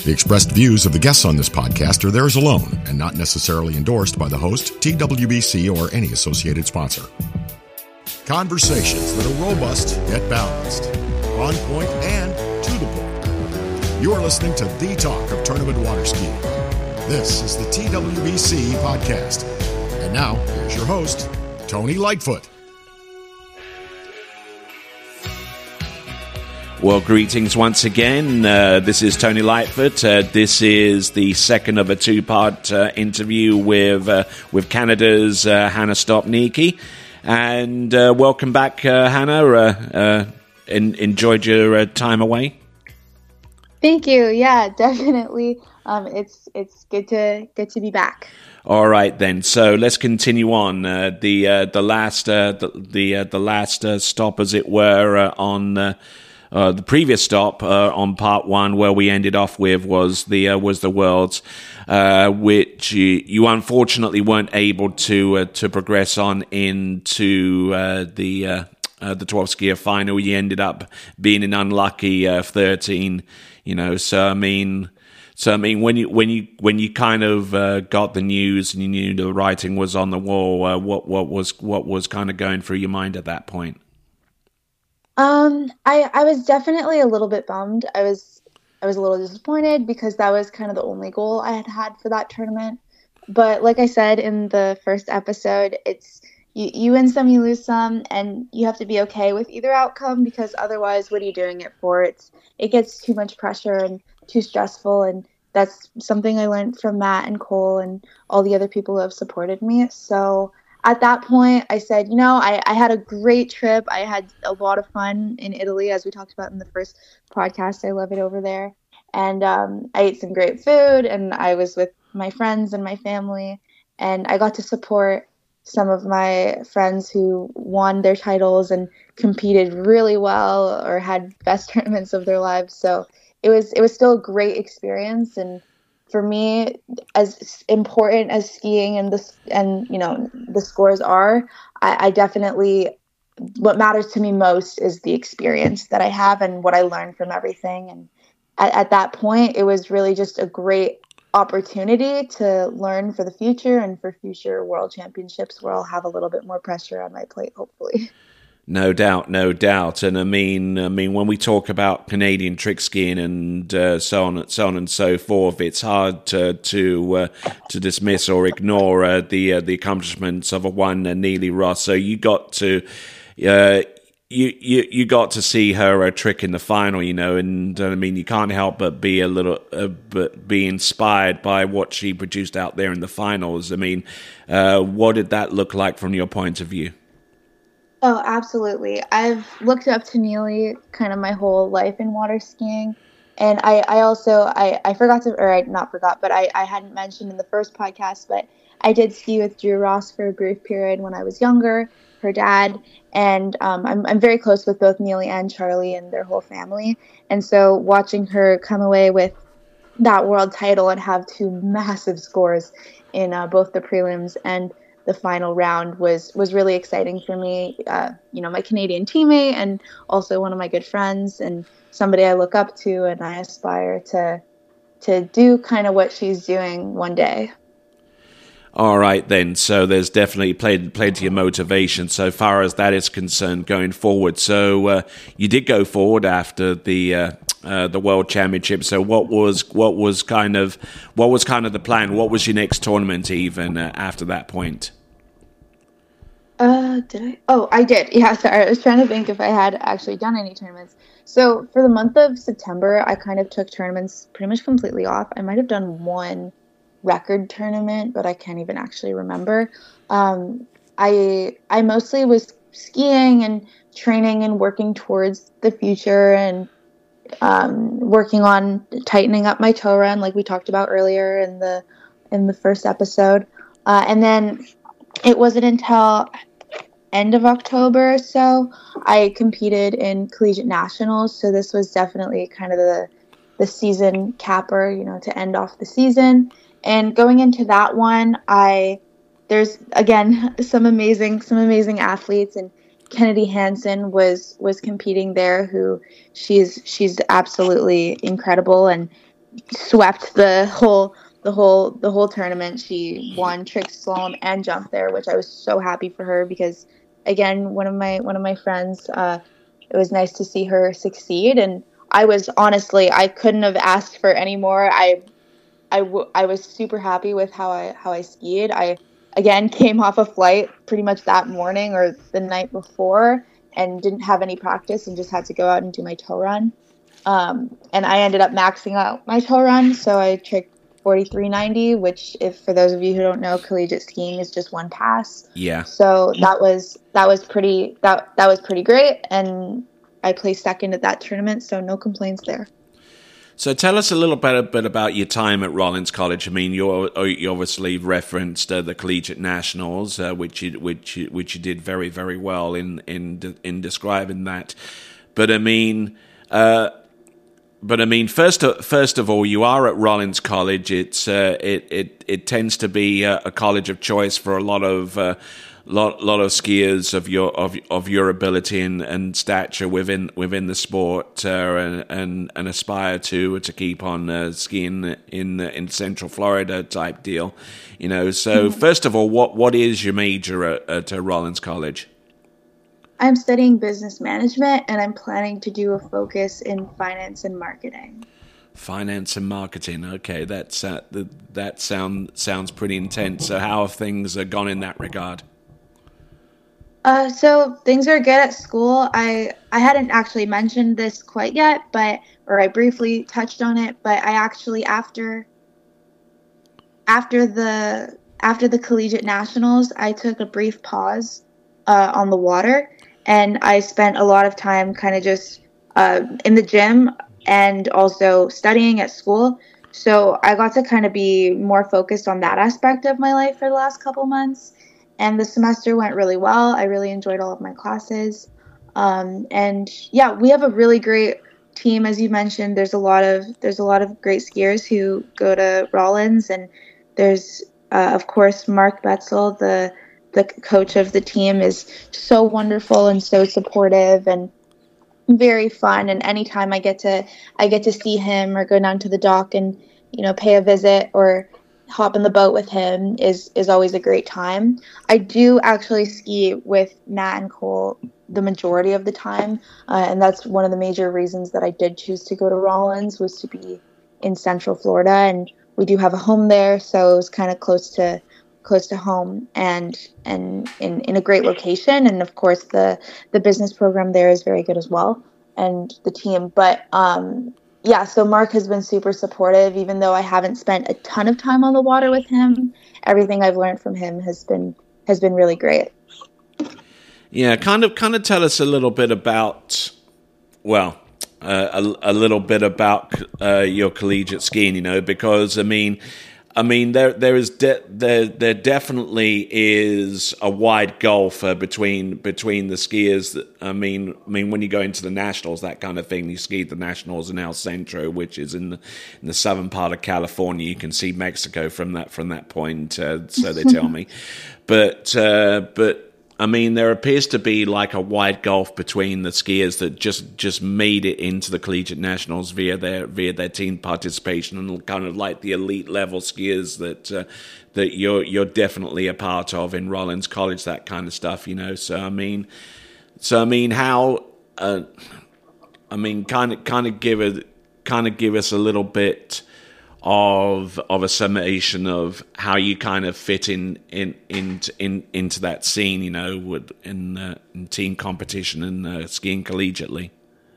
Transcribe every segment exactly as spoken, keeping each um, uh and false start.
The expressed views of the guests on this podcast are theirs alone and not necessarily endorsed by the host, T W B C, or any associated sponsor. Conversations that are robust yet balanced, on point and to the point. You are listening to the talk of tournament water skiing. This is the T W B C podcast. And now, here's your host, Tony Lightfoot. Well, greetings once again. Uh, this is Tony Lightfoot. Uh, this is the second of a two-part uh, interview with uh, with Canada's uh, Hannah Stopnicki. And uh, welcome back, uh, Hannah. Uh, uh, in, enjoyed your uh, time away? Thank you. Yeah, definitely. Um, it's it's good to good to be back. All right, then. So let's continue on. Uh, the uh, the last uh, the the, uh, the last uh, stop, as it were, uh, on. Uh, Uh, the previous stop uh, on part one, where we ended off with, was the uh, was the Worlds, uh, which you, you unfortunately weren't able to uh, to progress on into uh, the uh, uh, the twelve skier final. You ended up being an unlucky uh, thirteen. You know, so I mean, so I mean, when you when you when you kind of uh, got the news and you knew the writing was on the wall, uh, what what was what was kind of going through your mind at that point? Um, I, I was definitely a little bit bummed. I was I was a little disappointed because that was kind of the only goal I had had for that tournament. But like I said in the first episode, it's you, you win some, you lose some, and you have to be okay with either outcome, because otherwise, what are you doing it for? It's it gets too much pressure and too stressful, and that's something I learned from Matt and Cole and all the other people who have supported me. So at that point, I said, you know, I, I had a great trip. I had a lot of fun in Italy, as we talked about in the first podcast. I love it over there. And um, I ate some great food, and I was with my friends and my family. And I got to support some of my friends who won their titles and competed really well or had best tournaments of their lives. So it was it was still a great experience. And for me, as important as skiing and this and you know the scores are, I, I definitely what matters to me most is the experience that I have and what I learned from everything. And at, at that point, it was really just a great opportunity to learn for the future and for future World Championships, where I'll have a little bit more pressure on my plate, hopefully. No doubt, no doubt. And I mean, I mean, when we talk about Canadian trick skiing and uh, so on and so on and so forth, it's hard to to, uh, to dismiss or ignore uh, the uh, the accomplishments of a one uh, Neely Ross. So you got to uh, you you you got to see her uh, trick in the final, you know, and uh, I mean, you can't help but be a little, uh, but be inspired by what she produced out there in the finals. I mean, uh, what did that look like from your point of view? Oh, absolutely. I've looked up to Neely kind of my whole life in water skiing. And I, I also, I, I forgot to, or I not forgot, but I, I hadn't mentioned in the first podcast, but I did ski with Drew Ross for a brief period when I was younger, her dad. And um, I'm, I'm very close with both Neely and Charlie and their whole family. And so watching her come away with that world title and have two massive scores in uh, both the prelims and the final round was was really exciting for me. Uh, you know, my Canadian teammate and also one of my good friends and somebody I look up to, and I aspire to to do kind of what she's doing one day. All right, then. So there's definitely plenty, plenty of motivation so far as that is concerned going forward. So uh, you did go forward after the uh, uh, the World Championship. So what was what was kind of what was kind of the plan? What was your next tournament even uh, after that point? Uh, did I? Oh, I did. Yeah, sorry. I was trying to think if I had actually done any tournaments. So for the month of September, I kind of took tournaments pretty much completely off. I might have done one record tournament, but I can't even actually remember. Um, I I mostly was skiing and training and working towards the future and um, working on tightening up my toe run, like we talked about earlier in the in the first episode. Uh, and then it wasn't until end of October or so I competed in collegiate nationals. So this was definitely kind of the the season capper, you know, to end off the season. And going into that one, I there's again some amazing some amazing athletes, and Kennedy Hansen was was competing there, who she's she's absolutely incredible. And swept the whole the whole the whole tournament. She won trick slalom and jump there, which I was so happy for her because, again, one of my one of my friends. Uh, it was nice to see her succeed, and I was honestly I couldn't have asked for any more. I I, w- I was super happy with how I how I skied. I again came off a flight pretty much that morning or the night before, and didn't have any practice and just had to go out and do my tow run. Um, and I ended up maxing out my tow run, so I tricked forty-three ninety, which, if for those of you who don't know, collegiate skiing is just one pass. Yeah. So that was that was pretty that that was pretty great, and I placed second at that tournament, so no complaints there. So tell us a little bit, a bit about your time at Rollins College. I mean, you you obviously referenced uh, the Collegiate Nationals, uh, which you which you, which you did very very well in in in describing that. But I mean, uh, but I mean, first of, first of all, you are at Rollins College. It's uh, it it it tends to be a, a college of choice for a lot of. Uh, Lot, lot of skiers of your of of your ability and, and stature within within the sport, uh, and, and and aspire to to keep on uh, skiing in in Central Florida type deal, you know. So mm-hmm. First of all, what what is your major at, at uh, Rollins College? I'm studying business management, and I'm planning to do a focus in finance and marketing. Finance and marketing. Okay, that's uh, that sound sounds pretty intense. So how have things uh, gone in that regard? Uh, so things are good at school. I I hadn't actually mentioned this quite yet, but or I briefly touched on it. But I actually after after the after the collegiate nationals, I took a brief pause uh, on the water, and I spent a lot of time kind of just uh, in the gym and also studying at school. So I got to kind of be more focused on that aspect of my life for the last couple months. And the semester went really well. I really enjoyed all of my classes. Um, and yeah, we have a really great team, as you mentioned. There's a lot of there's a lot of great skiers who go to Rollins, and there's uh, of course Mark Betzel, the the coach of the team, is so wonderful and so supportive and very fun. And anytime I get to I get to see him or go down to the dock and you know pay a visit or hop in the boat with him is is always a great time. I do actually ski with Matt and Cole the majority of the time, uh, and that's one of the major reasons that I did choose to go to Rollins, was to be in Central Florida, and we do have a home there, so it was kind of close to close to home and and in, in a great location. And of course the the business program there is very good as well, and the team. But um yeah, so Mark has been super supportive, even though I haven't spent a ton of time on the water with him. Everything I've learned from him has been has been really great. Yeah, kind of kind of tell us a little bit about, well, uh, a, a little bit about uh, your collegiate skiing, you know, because I mean, I mean there there is de- there there definitely is a wide gulf uh, between between the skiers. That, I mean, I mean when you go into the nationals, that kind of thing, you skied the nationals in El Centro, which is in the, in the southern part of California. You can see Mexico from that from that point, uh, so they tell me. But uh, but. I mean, there appears to be like a wide gulf between the skiers that just, just made it into the collegiate nationals via their via their team participation, and kind of like the elite level skiers that uh, that you're you're definitely a part of in Rollins College, that kind of stuff, you know. So I mean, so I mean, how? Uh, I mean, kind of kind of give it kind of give us a little bit of of a summation of how you kind of fit in in in, in into that scene, you know, with in, uh, in team competition and uh, skiing collegiately.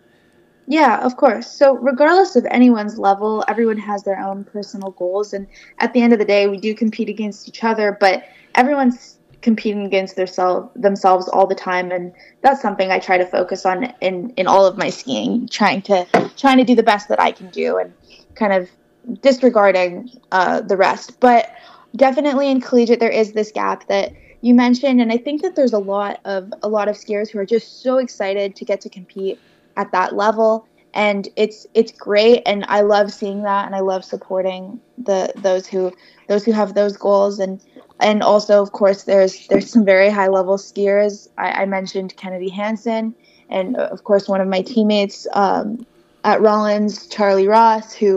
Yeah, of course. So regardless of anyone's level, everyone has their own personal goals, and at the end of the day, we do compete against each other, but everyone's competing against their self, themselves all the time, and that's something I try to focus on in in all of my skiing, trying to trying to do the best that I can do, and kind of disregarding uh, the rest. But definitely in collegiate, there is this gap that you mentioned, and I think that there's a lot of a lot of skiers who are just so excited to get to compete at that level, and it's it's great, and I love seeing that, and I love supporting the those who those who have those goals, and and also of course there's there's some very high level skiers. I, I mentioned Kennedy Hansen, and of course one of my teammates um, at Rollins, Charlie Ross, who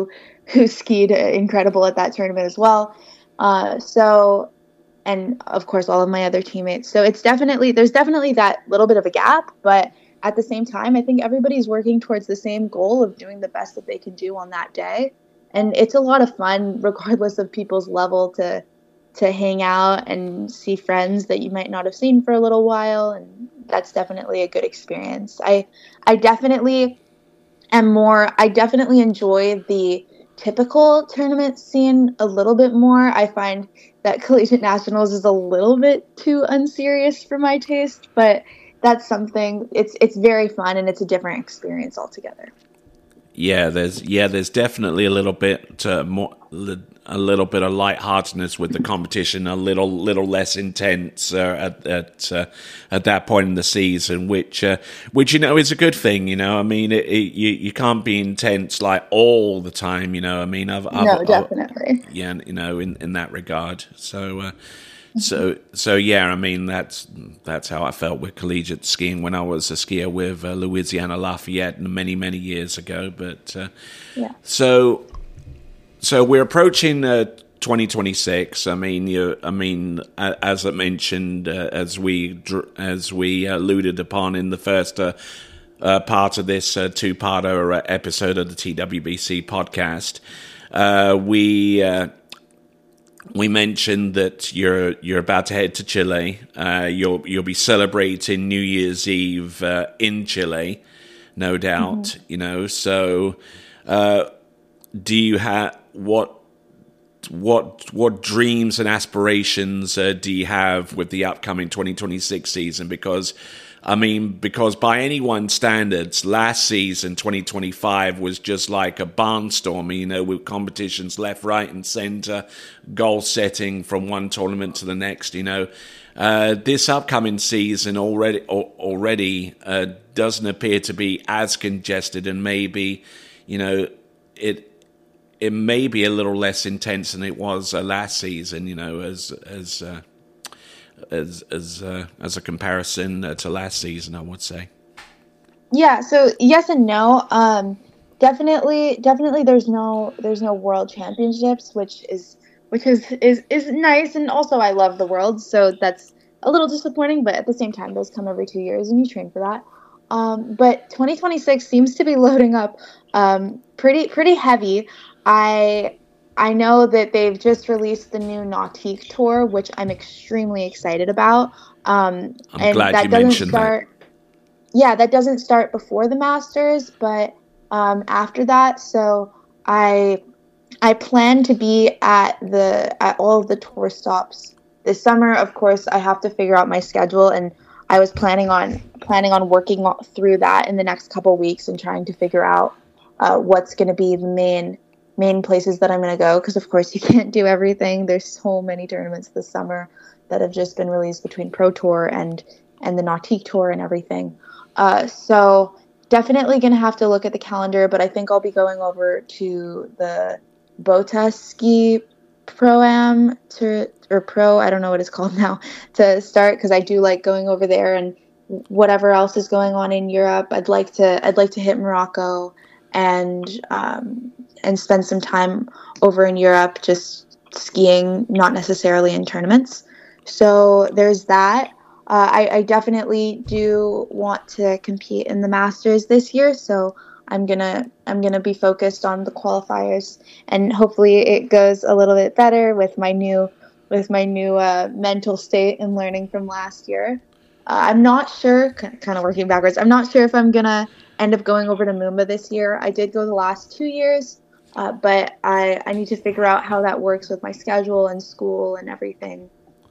who skied incredible at that tournament as well. Uh, so, and of course, all of my other teammates. So it's definitely, there's definitely that little bit of a gap, but at the same time, I think everybody's working towards the same goal of doing the best that they can do on that day. And it's a lot of fun, regardless of people's level, to to hang out and see friends that you might not have seen for a little while. And that's definitely a good experience. I I definitely am more, I definitely enjoy the typical tournament scene a little bit more. I find that Collegiate Nationals is a little bit too unserious for my taste, but that's something, it's it's very fun and it's a different experience altogether. Yeah, there's yeah, there's definitely a little bit uh, more, a little bit of lightheartedness with the competition, a little little less intense uh, at at uh, at that point in the season, which uh, which you know is a good thing. You know, I mean, it, it, you you can't be intense like all the time. You know, I mean, I've, I've no, definitely, I've, yeah, you know, in in that regard. So. Uh, So, so yeah, I mean, that's that's how I felt with collegiate skiing when I was a skier with uh, Louisiana Lafayette many, many years ago. But uh, yeah. So, so we're approaching uh, twenty twenty-six. I mean, you, I mean, as I mentioned, uh, as we as we alluded upon in the first uh, uh, part of this uh, two-parter episode of the T W B C podcast, uh, we. Uh, We mentioned that you're you're about to head to Chile. Uh, you'll you'll be celebrating New Year's Eve uh, in Chile, no doubt. Mm-hmm. You know, so uh, do you have what what what dreams and aspirations uh, do you have with the upcoming twenty twenty-six season? Because I mean, because by anyone's standards, last season, twenty twenty-five, was just like a barnstorm, you know, with competitions left, right, and center, goal setting from one tournament to the next, you know. Uh, this upcoming season already already uh, doesn't appear to be as congested, and maybe, you know, it it may be a little less intense than it was uh, last season, you know, as as uh, as as uh, as a comparison uh, to last season, I would say. Yeah, so yes and no. Um, definitely, definitely, there's no there's no world championships, which is which is, is is nice, and also I love the world, so that's a little disappointing. But at the same time, those come every two years, and you train for that. Um, but twenty twenty-six seems to be loading up um, pretty pretty heavy. I. I know that they've just released the new Nautique Tour, which I'm extremely excited about. Um, I'm and glad that you doesn't mentioned start, that. Yeah, that doesn't start before the Masters, but um, after that. So I I plan to be at the at all of the tour stops this summer. Of course, I have to figure out my schedule, and I was planning on planning on working through that in the next couple weeks and trying to figure out uh, what's going to be the main. main places that I'm going to go, because of course you can't do everything. There's so many tournaments this summer that have just been released between Pro Tour and and the Nautique Tour and everything. Uh, so definitely going to have to look at the calendar, but I think I'll be going over to the Bota Ski Pro-Am to or Pro, I don't know what it's called now, to start, because I do like going over there, and whatever else is going on in Europe, I'd like to I'd like to hit Morocco and um, and spend some time over in Europe just skiing, not necessarily in tournaments. So there's that. Uh, I, I definitely do want to compete in the Masters this year, so I'm gonna I'm gonna be focused on the qualifiers, and hopefully it goes a little bit better with my new with my new uh, mental state and learning from last year. Uh, I'm not sure, kind of working backwards. I'm not sure if I'm gonna end up going over to Moomba this year. I did go the last two years. Uh, but I, I need to figure out how that works with my schedule and school and everything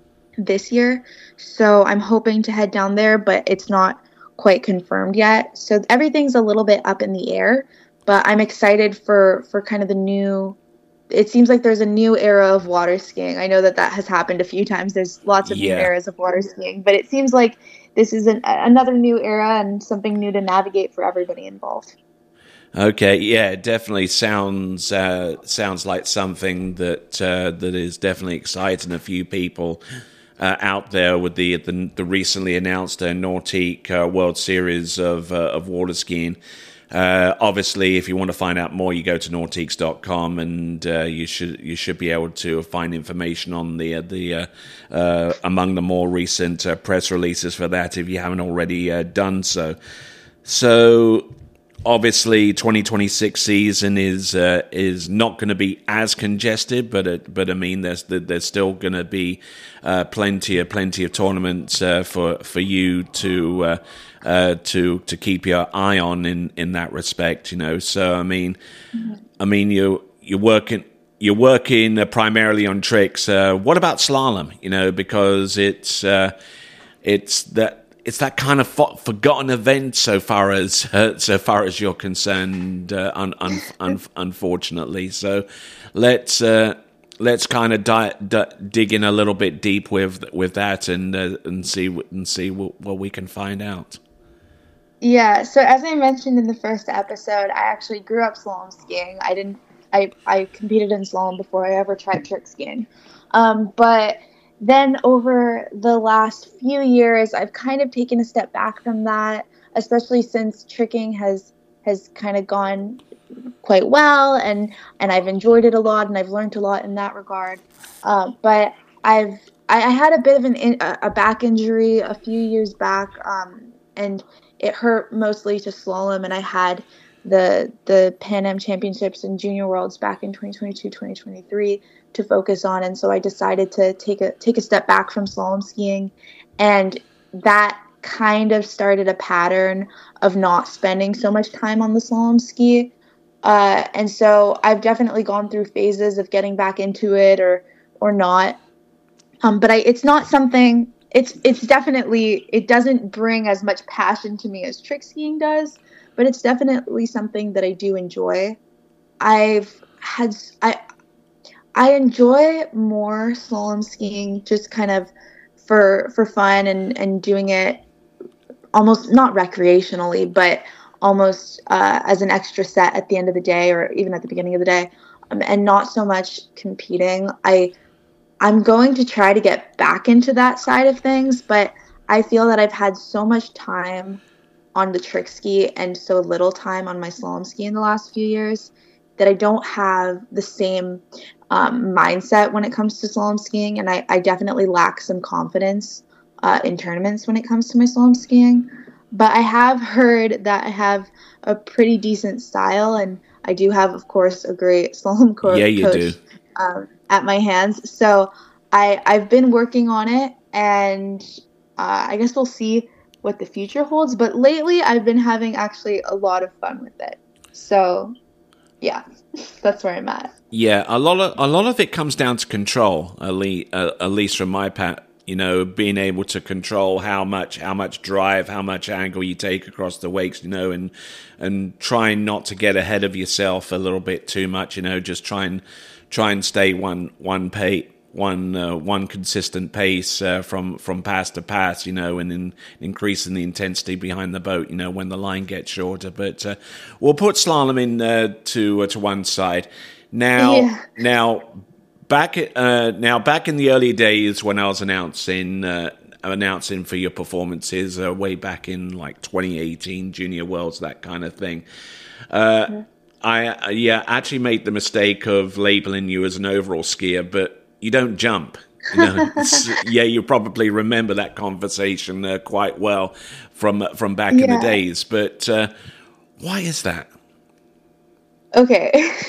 this year. So I'm hoping to head down there, but it's not quite confirmed yet. So everything's a little bit up in the air, but I'm excited for, for kind of the new, it seems like there's a new era of water skiing. I know that that has happened a few times. There's lots of yeah. new eras of water skiing, but it seems like this is an, another new era and something new to navigate for everybody involved. Okay, yeah, it definitely sounds uh, sounds like something that uh, that is definitely exciting a few people uh, out there with the the, the recently announced uh, Nautique uh, World Series of uh, of water skiing. Uh, obviously, if you want to find out more, you go to Nautiques dot com, and uh, you should you should be able to find information on the uh, the uh, uh, among the more recent uh, press releases for that if you haven't already uh, done so. So, obviously, twenty twenty-six season is uh, is not going to be as congested, but uh, but I mean, there's there's still going to be uh, plenty of plenty of tournaments uh, for for you to. Uh, Uh, to to keep your eye on in, in that respect, you know. So I mean, mm-hmm. I mean you you're working you're working uh, primarily on tricks. Uh, what about slalom? You know, because it's uh, it's that it's that kind of fo- forgotten event so far as uh, so far as you're concerned. Uh, un, un, un, unfortunately, so let's. Uh, Let's kind of di- di- dig in a little bit deep with with that and uh, and see and see what, what we can find out. Yeah, so as I mentioned in the first episode, I actually grew up slalom skiing. I didn't, I, I competed in slalom before I ever tried trick skiing. Um, but then over the last few years, I've kind of taken a step back from that, especially since tricking has has kind of gone quite well, and, and I've enjoyed it a lot, and I've learned a lot in that regard. Uh, but I've I, I had a bit of an in, a back injury a few years back, um, and it hurt mostly to slalom, and I had the the Pan Am Championships and Junior Worlds back in twenty twenty-two, twenty twenty-three to focus on, and so I decided to take a take a step back from slalom skiing, and that kind of started a pattern of not spending so much time on the slalom ski, uh, and so I've definitely gone through phases of getting back into it or or not, um, but I it's not something. It's it's definitely, it doesn't bring as much passion to me as trick skiing does, but it's definitely something that I do enjoy. I've had, I I enjoy more slalom skiing just kind of for for fun and, and doing it almost not recreationally, but almost uh, as an extra set at the end of the day or even at the beginning of the day, um, and not so much competing. I I'm going to try to get back into that side of things, but I feel that I've had so much time on the trick ski and so little time on my slalom ski in the last few years that I don't have the same um, mindset when it comes to slalom skiing, and I, I definitely lack some confidence uh, in tournaments when it comes to my slalom skiing. But I have heard that I have a pretty decent style, and I do have, of course, a great slalom co- yeah, you coach. do. Um, at my hands. So I, I've been working on it, and uh, I guess we'll see what the future holds. But lately I've been having actually a lot of fun with it. So yeah, that's where I'm at. Yeah, a lot of a lot of it comes down to control, at least, uh, at least from my part. You know, being able to control how much how much drive, how much angle you take across the wakes, you know, and and trying not to get ahead of yourself a little bit too much, you know, just try and try and stay one one pay one uh, one consistent pace uh, from from pass to pass, you know, and in increasing the intensity behind the boat, you know, when the line gets shorter. But uh, we'll put slalom in uh, to uh, to one side now. Yeah. Now back at, uh, now back in the early days when I was announcing uh, announcing for your performances uh, way back in like twenty eighteen Junior Worlds, that kind of thing. Uh, mm-hmm. I uh, yeah actually made the mistake of labeling you as an overall skier, but you don't jump. You know? Yeah, you probably remember that conversation uh, quite well from from back yeah. in the days. But uh, why is that? Okay,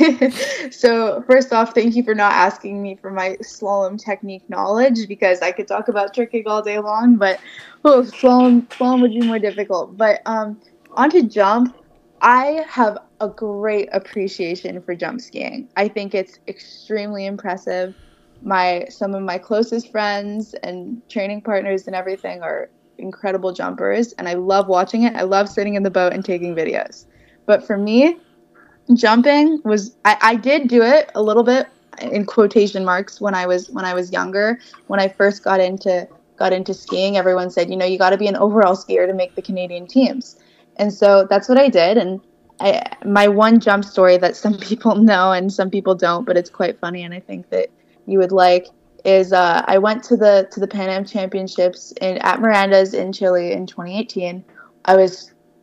so first off, thank you for not asking me for my slalom technique knowledge, because I could talk about tricking all day long, but oh, slalom slalom would be more difficult. But um, on to jump. I have a great appreciation for jump skiing. I think it's extremely impressive. My some of my closest friends and training partners and everything are incredible jumpers, and I love watching it. I love sitting in the boat and taking videos. But for me, jumping was I, I did do it a little bit in quotation marks when I was when I was younger. When I first got into got into skiing, everyone said, you know, you got to be an overall skier to make the Canadian teams. And so that's what I did. And I, my one jump story that some people know and some people don't, but it's quite funny, and I think that you would like, is uh, I went to the to the Pan Am Championships in at Miranda's in Chile in twenty eighteen. I was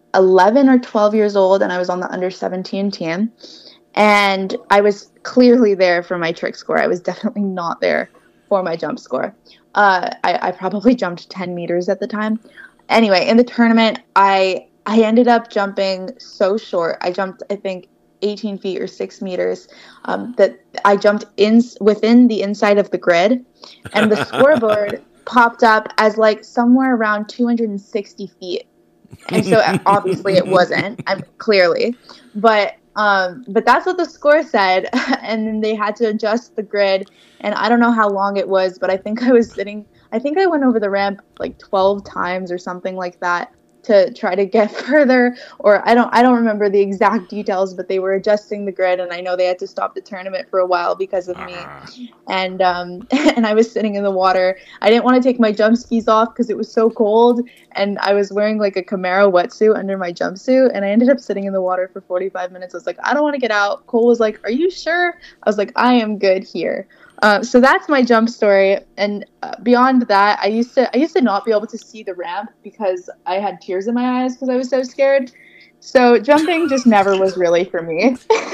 eleven or twelve years old, and I was on the under seventeen team. And I was clearly there for my trick score. I was definitely not there for my jump score. Uh, I, I probably jumped ten meters at the time. Anyway, in the tournament, I I ended up jumping so short. I jumped, I think, eighteen feet or six meters. Um, that I jumped in within the inside of the grid, and the scoreboard popped up as like somewhere around two hundred sixty feet. And so obviously it wasn't. I'm clearly, but. Um, but that's what the score said, and then they had to adjust the grid, and I don't know how long it was, but I think I was sitting, I think I went over the ramp like twelve times or something like that to try to get further, or I don't, I don't remember the exact details, but they were adjusting the grid, and I know they had to stop the tournament for a while because of me, and, um, and I was sitting in the water. I didn't want to take my jump skis off because it was so cold, and I was wearing like a Camaro wetsuit under my jumpsuit, and I ended up sitting in the water for forty-five minutes. I was like, I don't want to get out. Cole was like, are you sure? I was like, I am good here. Uh, so that's my jump story, and uh, beyond that, I used to I used to not be able to see the ramp because I had tears in my eyes because I was so scared. So jumping just never was really for me.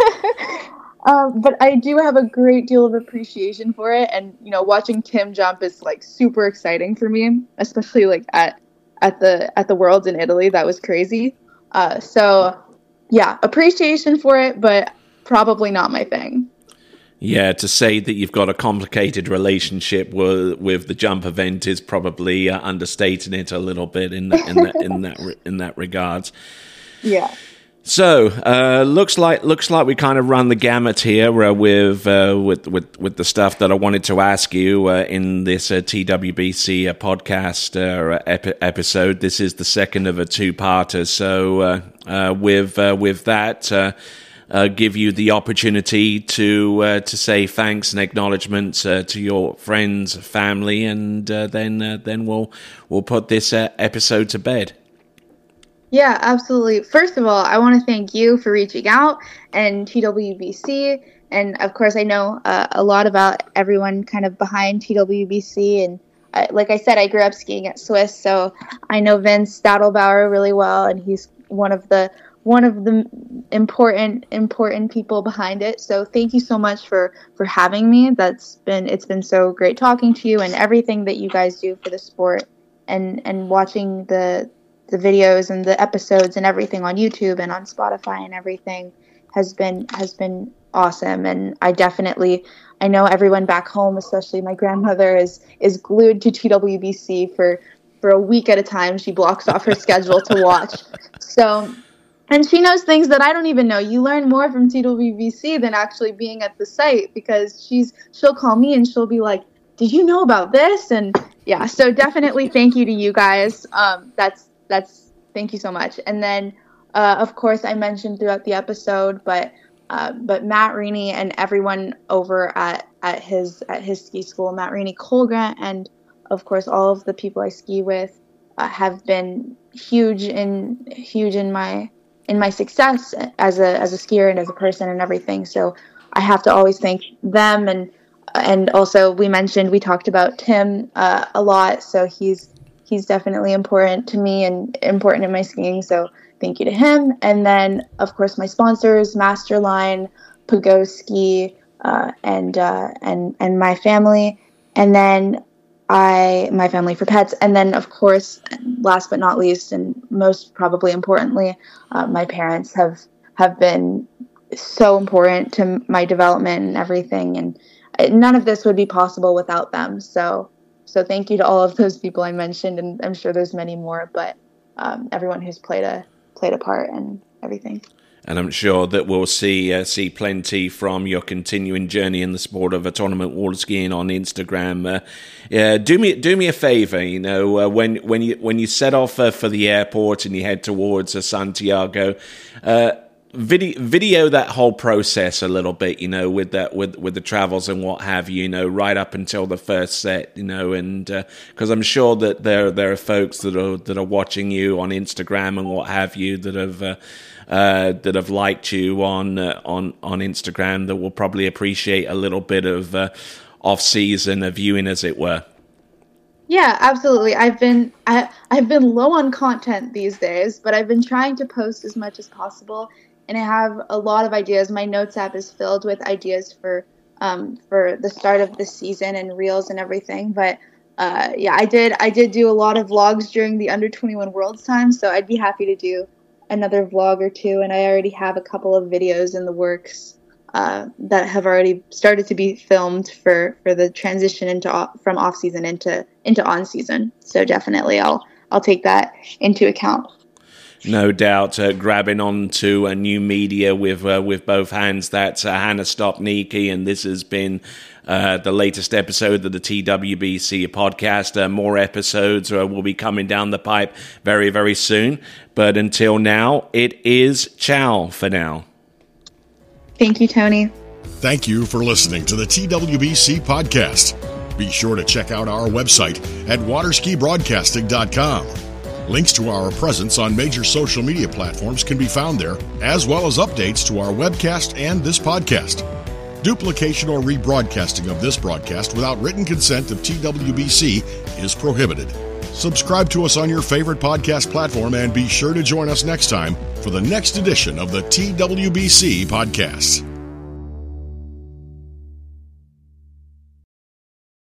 um, but I do have a great deal of appreciation for it, and you know, watching Tim jump is like super exciting for me, especially like at at the at the Worlds in Italy. That was crazy. Uh, so yeah, appreciation for it, but probably not my thing. Yeah, to say that you've got a complicated relationship with, with the jump event is probably uh, understating it a little bit in that, in that in that re- in that regard. Yeah. So uh, looks like looks like we kind of run the gamut here uh, with uh, with with with the stuff that I wanted to ask you uh, in this uh, T W B C uh, podcast uh, epi- episode. This is the second of a two-parter. So uh, uh, with uh, with that. Uh, Uh, give you the opportunity to uh, to say thanks and acknowledgements uh, to your friends, family, and uh, then uh, then we'll we'll put this uh, episode to bed. Yeah, absolutely. First of all, I want to thank you for reaching out and T W B C, and of course, I know uh, a lot about everyone kind of behind T W B C, and uh, like I said, I grew up skiing at Swiss, so I know Vince Stadelbauer really well, and he's one of the one of the important, important people behind it. So thank you so much for, for having me. That's been, it's been so great talking to you, and everything that you guys do for the sport, and, and watching the, the videos and the episodes and everything on YouTube and on Spotify and everything has been, has been awesome. And I definitely, I know everyone back home, especially my grandmother, is, is glued to T W B C for, for a week at a time. She blocks off her schedule to watch. So, and she knows things that I don't even know. You learn more from T W B C than actually being at the site, because she's she'll call me and she'll be like, "Did you know about this?" And yeah, so definitely thank you to you guys. Um, that's that's thank you so much. And then uh, of course I mentioned throughout the episode, but uh, but Matt Reaney and everyone over at at his at his ski school, Matt Reaney Colgrant, and of course all of the people I ski with uh, have been huge in huge in my. in my success as a as a skier and as a person and everything. So I have to always thank them. And and also we mentioned, we talked about Tim uh, a lot. So he's he's definitely important to me and important in my skiing. So thank you to him. And then, of course, my sponsors, Masterline, Pagoski, uh, and uh, and and my family. And then I, my family for pets, and then of course, last but not least, and most probably importantly, uh, my parents have have been so important to my development and everything, and none of this would be possible without them. So, so thank you to all of those people I mentioned, and I'm sure there's many more, but um, everyone who's played a played a part and everything. And I'm sure that we'll see uh, see plenty from your continuing journey in the sport of a tournament water skiing on Instagram. Uh, uh, do me do me a favor, you know, uh, when when you when you set off uh, for the airport and you head towards uh, Santiago, uh, video video that whole process a little bit, you know, with that with with the travels and what have you, you know, right up until the first set, you know, and because uh, I'm sure that there there are folks that are that are watching you on Instagram and what have you that have. Uh, Uh, that have liked you on uh, on on Instagram that will probably appreciate a little bit of uh, off-season viewing, as it were. Yeah, absolutely. I've been I, I've been low on content these days, but I've been trying to post as much as possible, and I have a lot of ideas. My notes app is filled with ideas for um, for the start of the season and reels and everything. But uh, yeah, I did I did do a lot of vlogs during the under twenty-one Worlds time, so I'd be happy to do another vlog or two. And I already have a couple of videos in the works Uh, that have already started to be filmed for, for the transition into from off season into into on season. So definitely, I'll I'll take that into account. No doubt, uh, grabbing onto a new media with uh, with both hands. That's uh, Hannah Stopnicki, and this has been uh, the latest episode of the T W B C podcast. Uh, more episodes uh, will be coming down the pipe very, very soon. But until now, it is ciao for now. Thank you, Tony. Thank you for listening to the T W B C podcast. Be sure to check out our website at waterski broadcasting dot com. Links to our presence on major social media platforms can be found there, as well as updates to our webcast and this podcast. Duplication or rebroadcasting of this broadcast without written consent of T W B C is prohibited. Subscribe to us on your favorite podcast platform and be sure to join us next time for the next edition of the T W B C podcast.